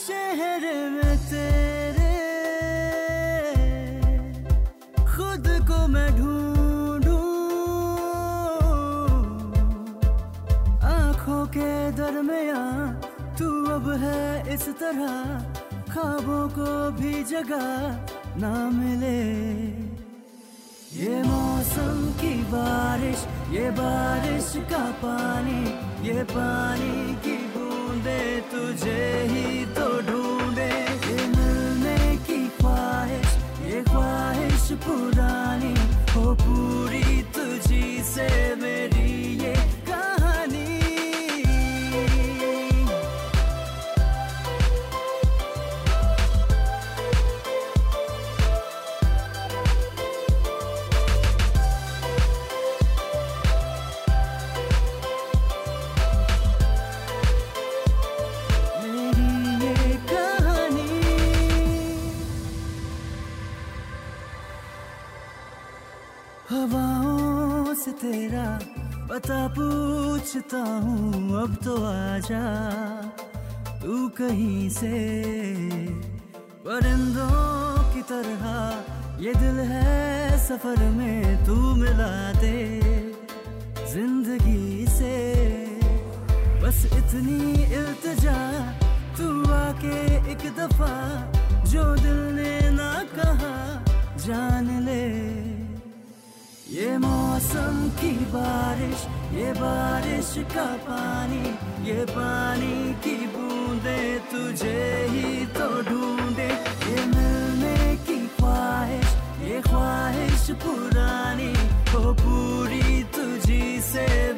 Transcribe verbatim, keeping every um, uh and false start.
शहर में तेरे खुद को मैं ढूंढूं, आंखों के दरमियां तू अब है इस तरह, ख्वाबों को भी जगह ना मिले। ये मौसम की बारिश, ये बारिश का पानी, ये पानी की बूंदे तुझे ही तो ढूंढे। ये मिलने की ख्वाहिश, ये ख्वाहिश पुरानी हो पूरी तुझी से मेरी ये कहानी। हवाओं से तेरा पता पूछता हूँ, अब तो आजा तू कहीं से। परिंदों की तरह ये दिल है सफर में, तू मिला दे जिंदगी से। बस इतनी इल्तिजा तू आके एक दफा, जो दिल ने ना कहा जान ले। ये मौसम की बारिश, ये बारिश का पानी, ये पानी की बूंदे तुझे ही तो ढूंढे। ये मिलने की ख्वाहिश, ये ख्वाहिश पुरानी हो पूरी तुझी से